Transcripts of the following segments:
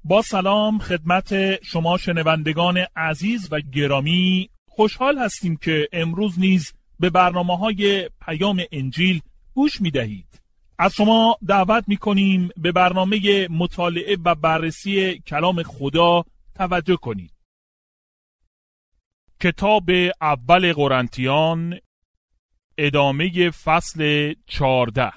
با سلام خدمت شما شنوندگان عزیز و گرامی، خوشحال هستیم که امروز نیز به برنامه‌های پیام انجیل گوش می‌دهید. از شما دعوت می‌کنیم به برنامه مطالعه و بررسی کلام خدا توجه کنید. کتاب اول قرنتیان، ادامه فصل 14.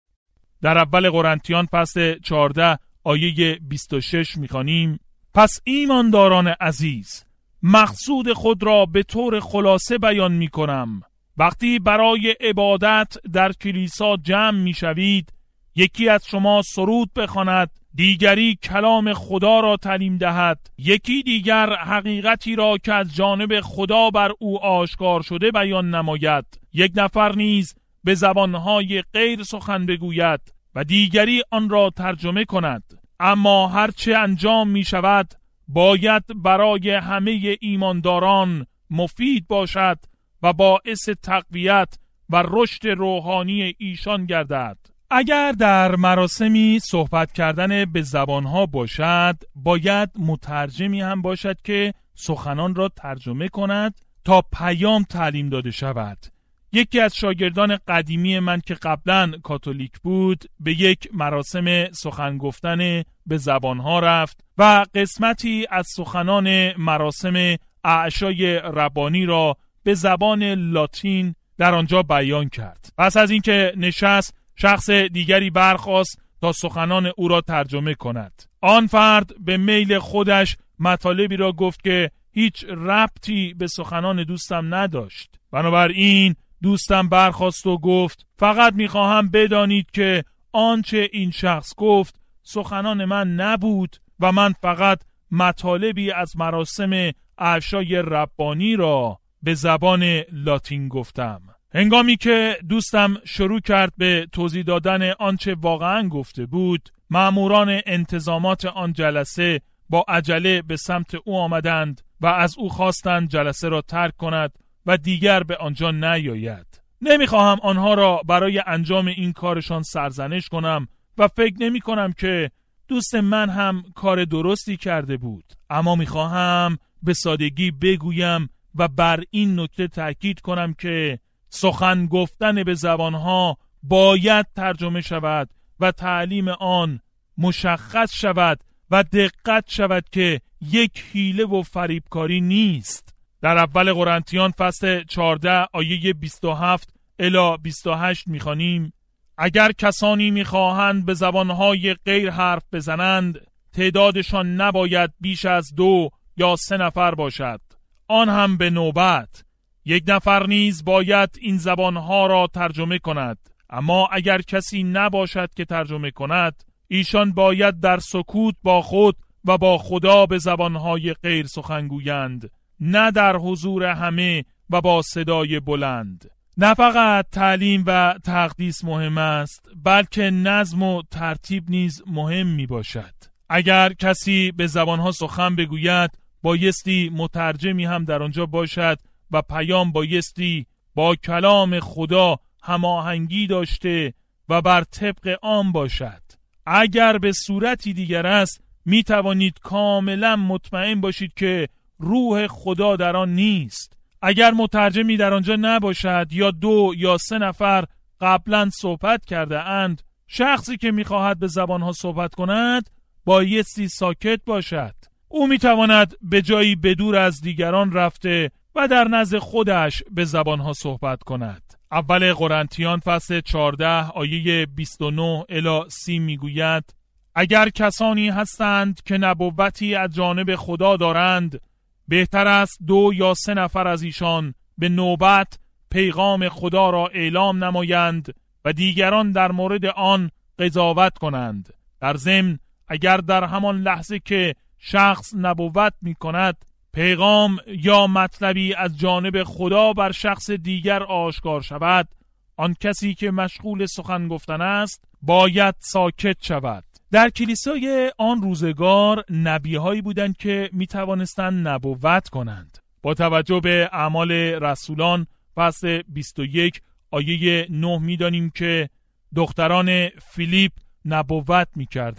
در اول قرنتیان فصل 14 آیه 26 می‌خوانیم: پس ایمانداران عزیز، مقصود خود را به طور خلاصه بیان می‌کنم. وقتی برای عبادت در کلیسا جمع می‌شوید، یکی از شما سرود بخواند، دیگری کلام خدا را تعلیم دهد، یکی دیگر حقیقتی را که از جانب خدا بر او آشکار شده بیان نماید، یک نفر نیز به زبانهای غیر سخن بگوید و دیگری آن را ترجمه کند. اما هرچه انجام می شود باید برای همه ایمانداران مفید باشد و باعث تقویت و رشد روحانی ایشان گردد. اگر در مراسمی صحبت کردن به زبانها باشد، باید مترجمی هم باشد که سخنان را ترجمه کند تا پیام تعلیم داده شود. یکی از شاگردان قدیمی من که قبلا کاتولیک بود به یک مراسم سخن گفتن به زبانها رفت و قسمتی از سخنان مراسم اعشای ربانی را به زبان لاتین در آنجا بیان کرد. پس از اینکه نشست، شخص دیگری برخاست تا سخنان او را ترجمه کند. آن فرد به میل خودش مطالبی را گفت که هیچ ربطی به سخنان دوستم نداشت. بنابراین دوستم برخاست و گفت: فقط میخواهم بدانید که آنچه این شخص گفت سخنان من نبود و من فقط مطالبی از مراسم اعشای ربانی را به زبان لاتین گفتم. هنگامی که دوستم شروع کرد به توضیح دادن آنچه واقعا گفته بود، مأموران انتظامات آن جلسه با عجله به سمت او آمدند و از او خواستند جلسه را ترک کند و دیگر به آنجا نیاید. نمیخواهم آنها را برای انجام این کارشان سرزنش کنم و فکر نمی کنم که دوست من هم کار درستی کرده بود، اما میخواهم به سادگی بگویم و بر این نکته تأکید کنم که سخن گفتن به زبانها باید ترجمه شود و تعلیم آن مشخص شود و دقت شود که یک حیله و فریبکاری نیست. در اول قرنتیان فصل 14 آیه 27 الی 28 میخوانیم: اگر کسانی میخواهند به زبانهای غیر حرف بزنند، تعدادشان نباید بیش از 2 یا 3 نفر باشد، آن هم به نوبت. یک نفر نیز باید این زبانها را ترجمه کند. اما اگر کسی نباشد که ترجمه کند، ایشان باید در سکوت با خود و با خدا به زبانهای غیر سخن گویند، نه در حضور همه و با صدای بلند. نه فقط تعلیم و تقدیس مهم است، بلکه نظم و ترتیب نیز مهم می باشد. اگر کسی به زبانها سخن بگوید، بایستی مترجمی هم در آنجا باشد و پیام بایستی با کلام خدا هماهنگی داشته و بر طبق آن باشد. اگر به صورتی دیگر است، می توانید کاملا مطمئن باشید که روح خدا در آن نیست. اگر مترجمی در آنجا نباشد یا 2 یا 3 نفر قبلا صحبت کرده اند، شخصی که می‌خواهد به زبانها صحبت کند بایستی ساکت باشد. او می‌تواند به جایی بدور از دیگران رفته و در نزد خودش به زبانها صحبت کند. اول قرنتیان فصل 14 آیه 29 الی 30 میگوید: اگر کسانی هستند که نبوتی از جانب خدا دارند، بهتر است 2 یا 3 نفر از ایشان به نوبت پیغام خدا را اعلام نمایند و دیگران در مورد آن قضاوت کنند. در ضمن اگر در همان لحظه که شخص نبوت می کند پیغام یا مطلبی از جانب خدا بر شخص دیگر آشکار شود، آن کسی که مشغول سخن گفتن است باید ساکت شود. در کلیسای آن روزگار نبی‌هایی بودند که می توانستند نبوت کنند. با توجه به اعمال رسولان فصل 21 آیه 9 می دانیم که دختران فیلیپ نبوت می کردند.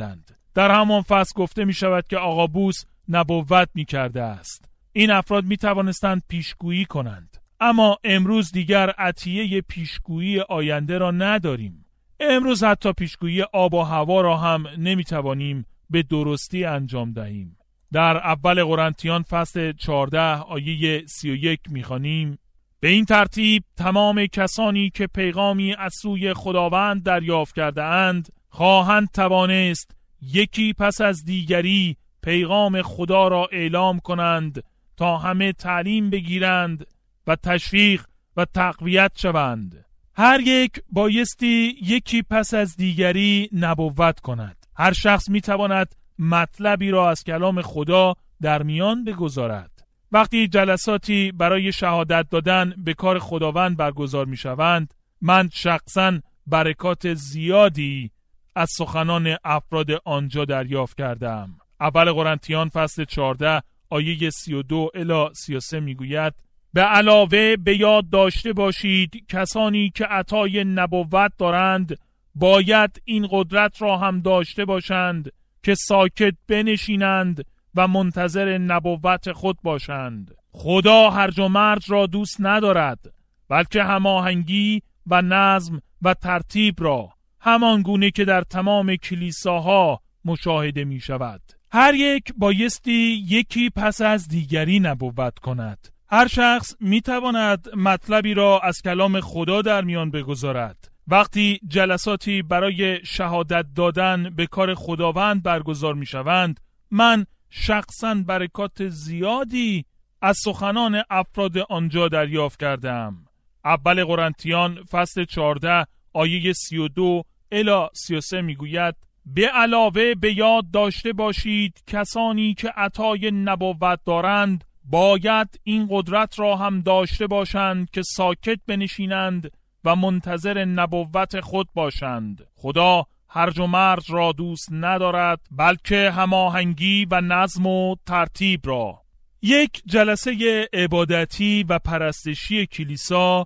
در همان فصل گفته می شود که آقابوس نبوت می کرده است. این افراد می توانستند پیشگویی کنند. اما امروز دیگر عطیه پیشگویی آینده را نداریم. امروز حتی پیشگویی آب و هوا را هم نمی توانیم به درستی انجام دهیم. در اول قرنتیان فصل 14 آیه 31 می خوانیم: به این ترتیب تمام کسانی که پیغامی از سوی خداوند دریافت کرده اند خواهند توانست یکی پس از دیگری پیغام خدا را اعلام کنند تا همه تعلیم بگیرند و تشویق و تقویت شوند. هر یک بایستی یکی پس از دیگری نبوت کند. هر شخص می تواند مطلبی را از کلام خدا در میان بگذارد. وقتی جلساتی برای شهادت دادن به کار خداوند برگزار می شوند، من شخصاً برکات زیادی از سخنان افراد آنجا دریافت کردم. اول قرنتیان فصل 14 آیه 32 الی 33 می گوید: به علاوه به یاد داشته باشید کسانی که عطای نبوت دارند باید این قدرت را هم داشته باشند که ساکت بنشینند و منتظر نبوت خود باشند. خدا هرج و مرج را دوست ندارد، بلکه هماهنگی و نظم و ترتیب را، همان گونه که در تمام کلیساها مشاهده می شود. هر یک بایستی یکی پس از دیگری نبوت کند. هر شخص می تواند مطلبی را از کلام خدا در میان بگذارد. وقتی جلساتی برای شهادت دادن به کار خداوند برگزار می شوند، من شخصاً برکات زیادی از سخنان افراد آنجا دریافت کردم. اول قرنتیان فصل 14 آیه 32 الی 33 می گوید: به علاوه به یاد داشته باشید کسانی که عطای نبوت دارند باید این قدرت را هم داشته باشند که ساکت بنشینند و منتظر نبوت خود باشند. خدا هرج و مرج را دوست ندارد، بلکه هماهنگی و نظم و ترتیب را. یک جلسه عبادتی و پرستشی کلیسا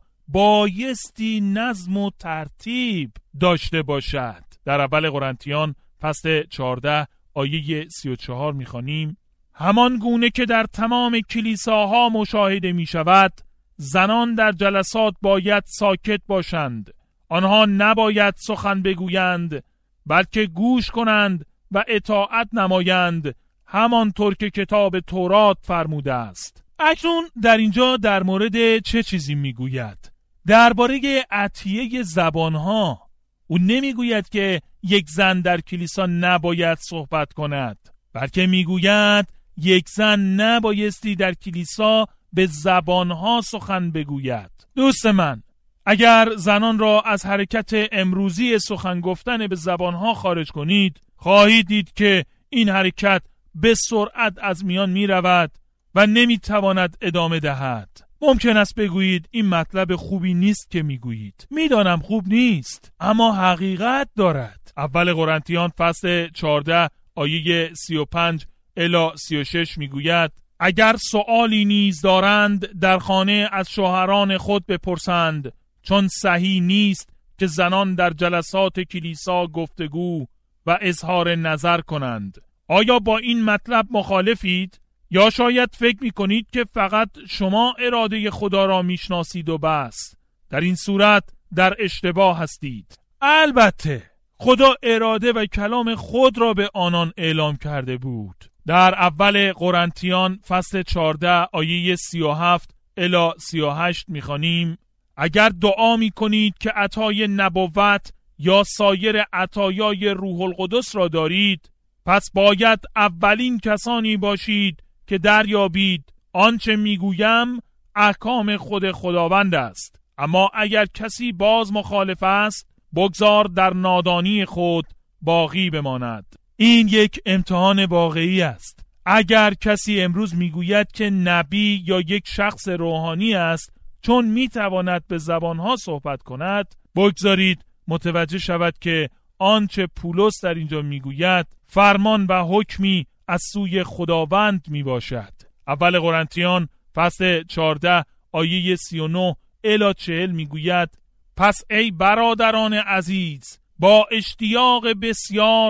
بایستی نظم و ترتیب داشته باشد. در اول قرنتیان فصل 14 آیه 34 می‌خوانیم: همان گونه که در تمام کلیساها مشاهده می شود، زنان در جلسات باید ساکت باشند. آنها نباید سخن بگویند، بلکه گوش کنند و اطاعت نمایند، همانطور که کتاب تورات فرموده است. اکنون در اینجا در مورد چه چیزی می گوید؟ درباره عطیه زبانها. او نمی گوید که یک زن در کلیسا نباید صحبت کند، بلکه می گوید یک زن نبایستی در کلیسا به زبانها سخن بگوید. دوست من، اگر زنان را از حرکت امروزی سخن گفتن به زبانها خارج کنید، خواهید دید که این حرکت به سرعت از میان می رود و نمی تواند ادامه دهد. ممکن است بگویید این مطلب خوبی نیست که می گویید. می دانم خوب نیست، اما حقیقت دارد. اول قرنتیان فصل 14 آیه 35 الی 36 می گوید: اگر سؤالی نیز دارند در خانه از شوهران خود بپرسند، چون صحیح نیست که زنان در جلسات کلیسا گفتگو و اظهار نظر کنند. آیا با این مطلب مخالفید؟ یا شاید فکر می کنید که فقط شما اراده خدا را می شناسید و بس؟ در این صورت در اشتباه هستید. البته خدا اراده و کلام خود را به آنان اعلام کرده بود. در اول قرنتیان فصل 14 آیه 37 الی 38 می‌خوانیم: اگر دعا می‌کنید که عطای نبوت یا سایر عطایای روح القدس را دارید، پس باید اولین کسانی باشید که دریابید آنچه میگویم احکام خود خداوند است. اما اگر کسی باز مخالف است، بگذار در نادانی خود باقی بماند. این یک امتحان واقعی است. اگر کسی امروز میگوید که نبی یا یک شخص روحانی است چون میتواند به زبانها صحبت کند، بگذارید متوجه شود که آنچه پولس در اینجا میگوید فرمان و حکمی از سوی خداوند میباشد. اول قرنتیان فصل 14 آیه 39 الی 40 میگوید: پس ای برادران عزیز، با اشتیاق بسیار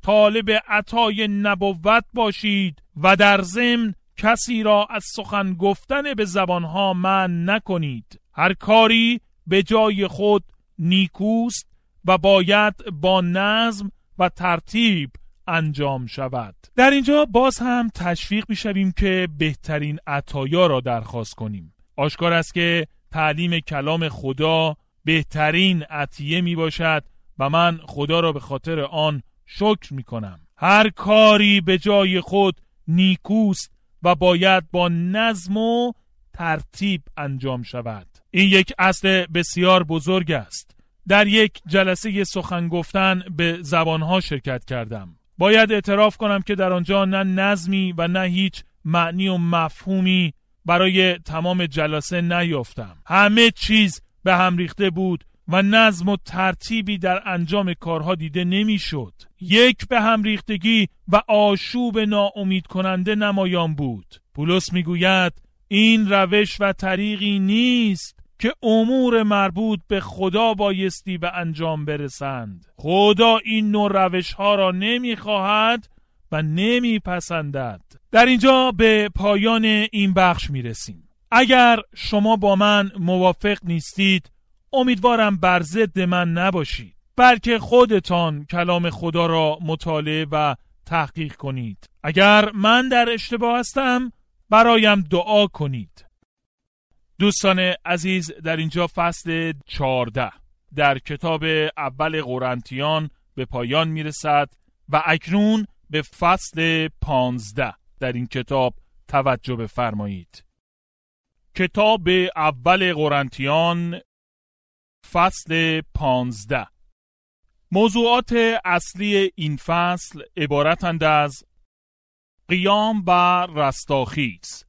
طالب عطای نبوت باشید و در ضمن کسی را از سخن گفتن به زبانها منع نکنید. هر کاری به جای خود نیکوست و باید با نظم و ترتیب انجام شود. در اینجا باز هم تشویق می‌شویم که بهترین عطایا را درخواست کنیم. آشکار است که تعلیم کلام خدا بهترین عطیه می باشد و من خدا را به خاطر آن شکر می کنم. هر کاری به جای خود نیکوست و باید با نظم و ترتیب انجام شود. این یک اصل بسیار بزرگ است. در یک جلسه سخن گفتن به زبانها شرکت کردم. باید اعتراف کنم که در آنجا نه نظمی و نه هیچ معنی و مفهومی برای تمام جلسه نیافتم. همه چیز به هم ریخته بود و نظم و ترتیبی در انجام کارها دیده نمیشد. یک به هم ریختگی و آشوب ناامید کننده نمایان بود. پولس میگوید این روش و طریقی نیست که امور مربوط به خدا بایستی به انجام برسند. خدا این نوع روش ها را نمیخواهد و نمیپسندد. در اینجا به پایان این بخش میرسیم. اگر شما با من موافق نیستید، امیدوارم بر ضد من نباشید، بلکه خودتان کلام خدا را مطالعه و تحقیق کنید. اگر من در اشتباه هستم، برایم دعا کنید. دوستان عزیز، در اینجا فصل 14 در کتاب اول قرنتیان به پایان میرسد و اکنون به فصل 15 در این کتاب توجه بفرمایید. کتاب اول قرنتیان فصل 15. موضوعات اصلی این فصل عبارتند از قیام و رستاخیز.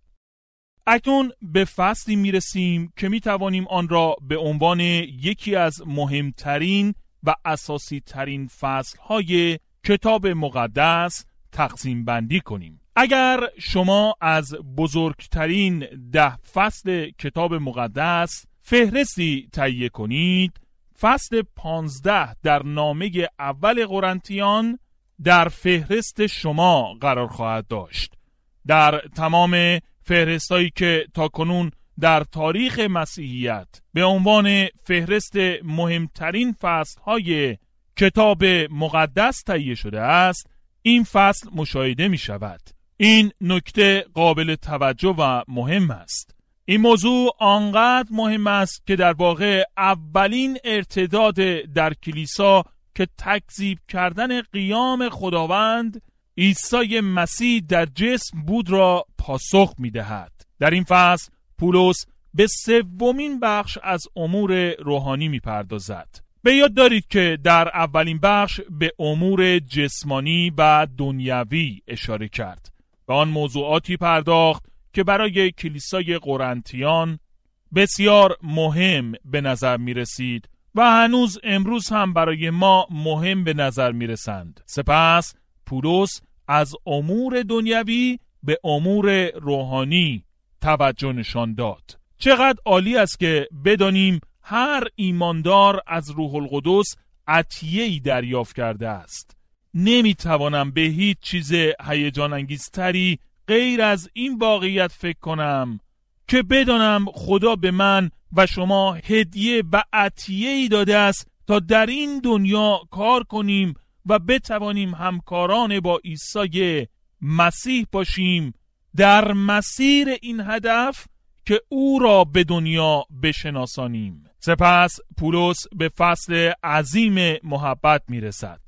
اکنون به فصلی میرسیم که میتوانیم آن را به عنوان یکی از مهمترین و اساسی ترین فصلهای کتاب مقدس تقسیم بندی کنیم. اگر شما از بزرگترین 10 فصل کتاب مقدس فهرستی تهیه کنید، فصل 15 در نامه اول قرنتیان در فهرست شما قرار خواهد داشت. در تمام فهرستایی که تاکنون در تاریخ مسیحیت به عنوان فهرست مهمترین فصلهای کتاب مقدس تهیه شده است، این فصل مشاهده می شود. این نکته قابل توجه و مهم است. این موضوع آنقدر مهم است که در واقع اولین ارتداد در کلیسا که تکذیب کردن قیام خداوند عیسی مسیح در جسم بود را پاسخ می دهد. در این فصل پولس به سومین بخش از امور روحانی می پردازد. به یاد دارید که در اولین بخش به امور جسمانی و دنیوی اشاره کرد. به آن موضوعاتی پرداخت که برای کلیسای قرنتیان بسیار مهم به نظر می رسید و هنوز امروز هم برای ما مهم به نظر می رسند. سپس پولس از امور دنیوی به امور روحانی توجه نشان داد. چقدر عالی است که بدانیم هر ایماندار از روح القدس عطیه‌ای دریافت کرده است. نمیتوانم به هیچ چیز هیجان انگیزتری غیر از این واقعیت فکر کنم که بدانم خدا به من و شما هدیه و عطیه‌ای داده است تا در این دنیا کار کنیم و بتوانیم همکاران با عیسی مسیح باشیم در مسیر این هدف که او را به دنیا بشناسانیم. سپس پولس به فصل عظیم محبت میرسد.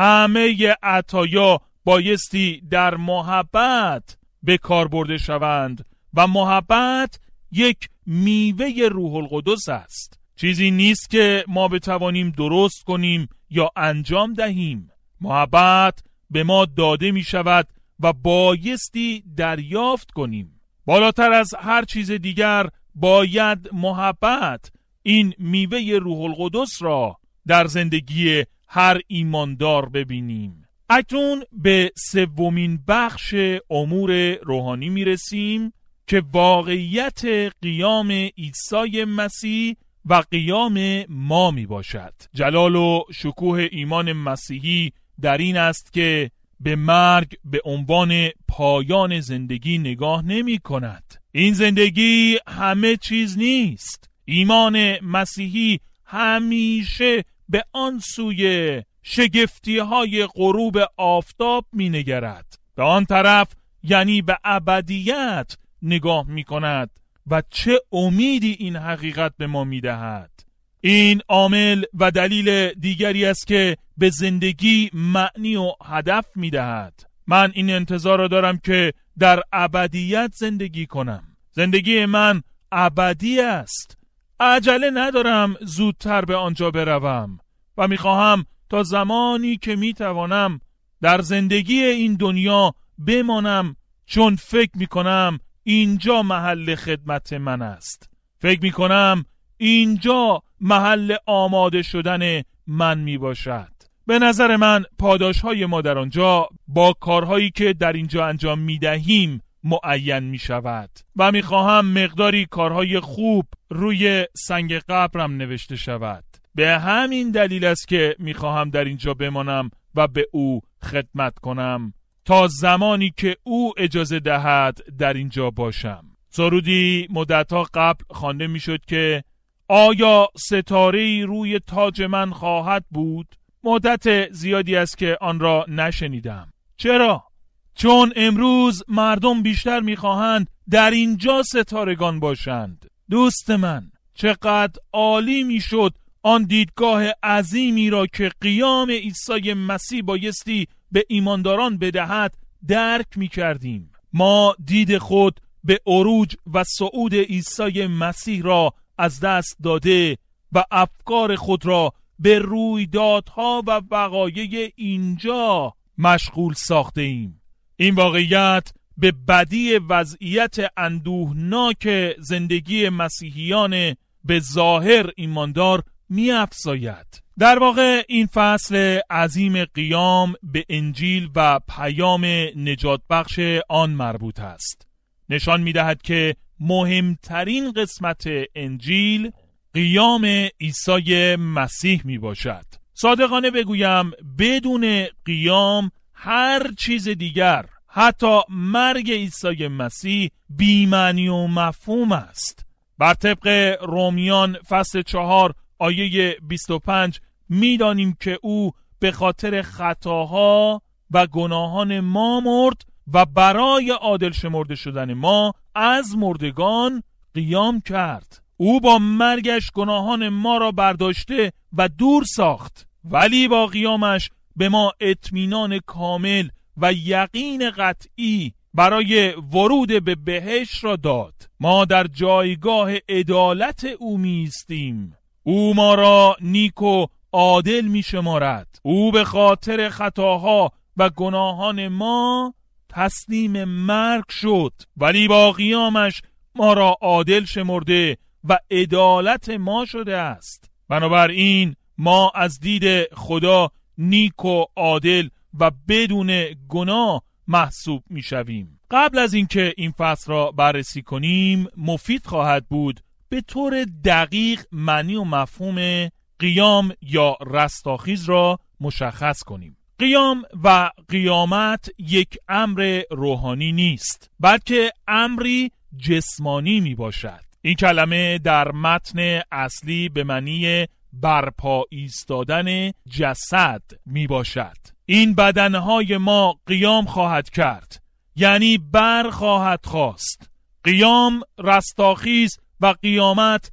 همه عطایا بایستی در محبت به کار برده شوند و محبت یک میوه روح القدس است. چیزی نیست که ما بتوانیم درست کنیم یا انجام دهیم. محبت به ما داده می شود و بایستی دریافت کنیم. بالاتر از هر چیز دیگر باید محبت، این میوه روح القدس را در زندگی هر ایماندار ببینیم. اکنون به سومین بخش امور روحانی می رسیم که واقعیت قیام عیسی مسیح و قیام ما می باشد. جلال و شکوه ایمان مسیحی در این است که به مرگ به عنوان پایان زندگی نگاه نمی کند. این زندگی همه چیز نیست. ایمان مسیحی همیشه به آن سوی شگفتی‌های غروب آفتاب می‌نگرد. به آن طرف، یعنی به ابدیت نگاه می‌کند و چه امیدی این حقیقت به ما می‌دهد. این عامل و دلیل دیگری است که به زندگی معنی و هدف می‌دهد. من این انتظار را دارم که در ابدیت زندگی کنم. زندگی من ابدی است. عجله ندارم زودتر به آنجا بروم و می‌خواهم تا زمانی که می‌توانم در زندگی این دنیا بمانم، چون فکر می‌کنم اینجا محل خدمت من است. فکر می‌کنم اینجا محل آماده شدن من میباشد. به نظر من پاداشهای ما در آنجا با کارهایی که در اینجا انجام میدهیم معین میشود و میخواهم مقداری کارهای خوب روی سنگ قبرم نوشته شود. به همین دلیل است که میخواهم در اینجا بمانم و به او خدمت کنم تا زمانی که او اجازه دهد در اینجا باشم. سرودی مدت‌ها قبل خوانده میشد که آیا ستاره‌ای روی تاج من خواهد بود؟ مدت زیادی است که آن را نشنیدم. چرا؟ چون امروز مردم بیشتر میخواهند در اینجا ستارگان باشند. دوست من، چقدر عالی میشد آن دیدگاه عظیمی را که قیام عیسی مسیح بایستی به ایمانداران بدهد درک میکردیم. ما دید خود به عروج و صعود عیسی مسیح را از دست داده و افکار خود را به رویدادها و وقایع اینجا مشغول ساخته ایم. این واقعیت به بدی وضعیت اندوهناک زندگی مسیحیان به ظاهر ایماندار می افزاید. در واقع این فصل عظیم قیام به انجیل و پیام نجات بخش آن مربوط است. نشان می دهد که مهمترین قسمت انجیل قیام عیسی مسیح می باشد. صادقانه بگویم بدون قیام هر چیز دیگر، حتی مرگ عیسی مسیح، بی‌معنی و مفهوم است. بر طبق رومیان فصل 4 آیه 25 می دانیم که او به خاطر خطاها و گناهان ما مرد و برای عادل شمرده شدن ما از مردگان قیام کرد. او با مرگش گناهان ما را برداشته و دور ساخت، ولی با قیامش به ما اطمینان کامل و یقین قطعی برای ورود به بهشت را داد. ما در جایگاه عدالت او می‌ایستیم. او ما را نیک و عادل می‌شمارد. او به خاطر خطاها و گناهان ما تسلیم مرگ شد، ولی با قیامش ما را عادل شمرده و عدالت ما شده است. بنابراین ما از دید خدا نیک و عادل و بدون گناه محسوب می‌شویم. قبل از اینکه این فصل را بررسی کنیم، مفید خواهد بود به طور دقیق معنی و مفهوم قیام یا رستاخیز را مشخص کنیم. قیام و قیامت یک امر روحانی نیست، بلکه امری جسمانی می باشد. این کلمه در متن اصلی به معنی برپا ایستادن جسد می باشد. این بدنهای ما قیام خواهد کرد، یعنی بر خواهد خاست. قیام، رستاخیز و قیامت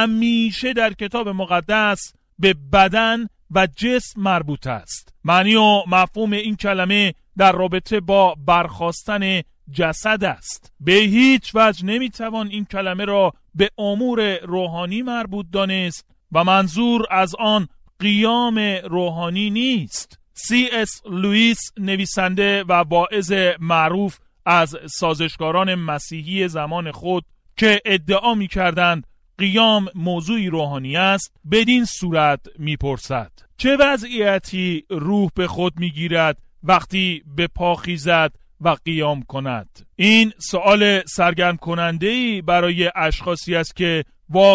همیشه در کتاب مقدس به بدن و جسم مربوط است. معنی و مفهوم این کلمه در رابطه با برخاستن جسد است. به هیچ وجه نمیتوان این کلمه را به امور روحانی مربوط دانست و منظور از آن قیام روحانی نیست. C.S. لوئیس، نویسنده و واعظ معروف از سازشکاران مسیحی زمان خود که ادعا می‌کردند قیام موضوعی روحانی است، بدین صورت می‌پرسد: چه وضعیتی روح به خود می‌گیرد وقتی به پا خیزد و قیام کند؟ این سوال سرگرم کننده‌ای برای اشخاصی است که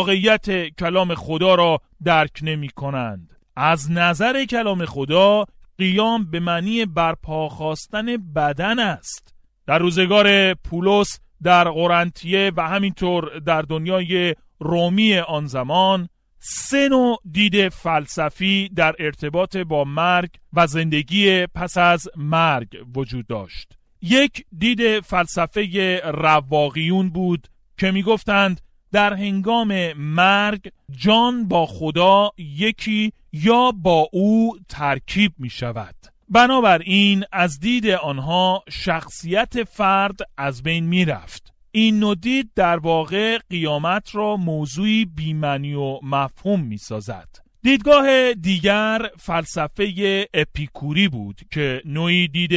واقعیت کلام خدا را درک نمی‌کنند. از نظر کلام خدا قیام به معنی برپا خواستن بدن است. در روزگار پولس در قرنطیه و همینطور در دنیای رومی آن زمان 3 نوع دید فلسفی در ارتباط با مرگ و زندگی پس از مرگ وجود داشت. یک دید فلسفه رواقیون بود که می گفتند در هنگام مرگ جان با خدا یکی یا با او ترکیب می شود. بنابراین از دید آنها شخصیت فرد از بین می رفت. این نوع دید در واقع قیامت را موضوعی بی‌معنی و مفهوم می سازد. دیدگاه دیگر فلسفه اپیکوری بود که نوعی دید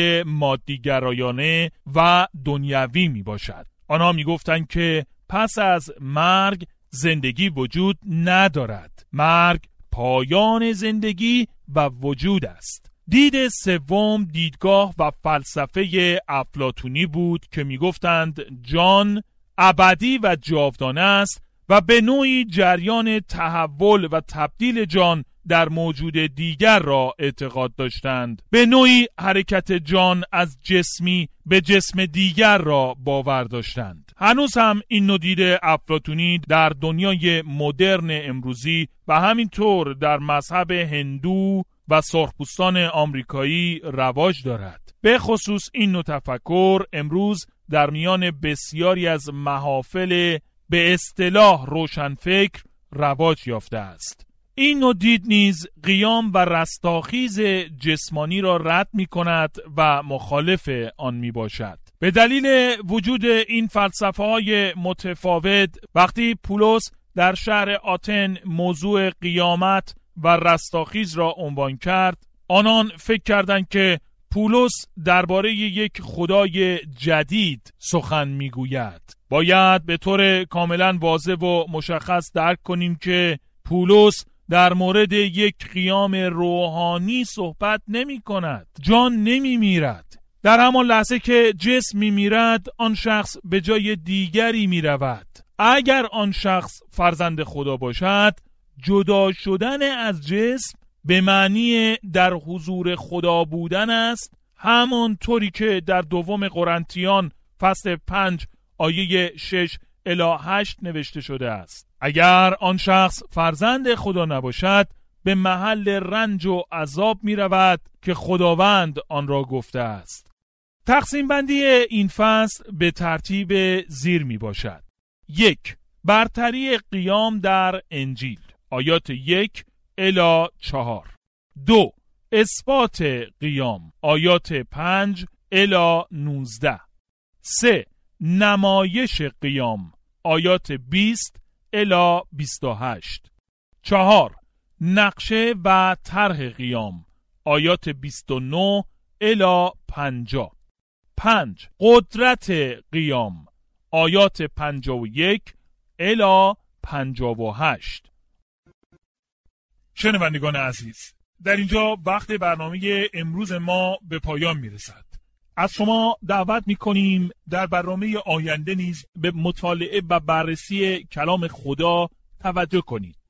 مادیگرایانه و دنیوی می باشد. آنها می گفتند که پس از مرگ زندگی وجود ندارد. مرگ پایان زندگی و وجود است. دید سوم دیدگاه و فلسفه افلاطونی بود که می گفتند جان ابدی و جاودانه است و به نوعی جریان تحول و تبدیل جان در موجود دیگر را اعتقاد داشتند. به نوعی حرکت جان از جسمی به جسم دیگر را باور داشتند. هنوز هم این نوع دید افلاطونی در دنیای مدرن امروزی و همینطور در مذهب هندو و سرخپوستان آمریکایی رواج دارد. به خصوص این نوع تفکر امروز در میان بسیاری از محافل به اصطلاح روشنفکر رواج یافته است. این نوع دید نیز قیام و رستاخیز جسمانی را رد می کند و مخالف آن می باشد. به دلیل وجود این فلسفه های متفاوت وقتی پولس در شهر آتن موضوع قیامت و رستاخیز را عنوان کرد، آنان فکر کردند که پولس درباره یک خدای جدید سخن میگوید. باید به طور کاملا واضح و مشخص درک کنیم که پولس در مورد یک قیام روحانی صحبت نمی کند. جان نمی میرد. در همان لحظه که جسم می میرد آن شخص به جای دیگری می رود. اگر آن شخص فرزند خدا باشد، جدا شدن از جسم به معنی در حضور خدا بودن است، همانطوری که در دوم قرنتیان فصل 5 آیه 6 الی 8 نوشته شده است. اگر آن شخص فرزند خدا نباشد، به محل رنج و عذاب می رود که خداوند آن را گفته است. تقسیم بندی این فصل به ترتیب زیر می باشد. 1. برتری قیام در انجیل آیات 1 الی 4. 2. اثبات قیام آیات 5 الی 19. 3. نمایش قیام آیات 20 الی 28. 4. نقشه و طرح قیام آیات 29 الی 50. 5. قدرت قیام آیات 51 الی 58. شنوندگان عزیز، در اینجا وقت برنامه امروز ما به پایان میرسد. از شما دعوت میکنیم در برنامه آینده نیز به مطالعه و بررسی کلام خدا توجه کنید.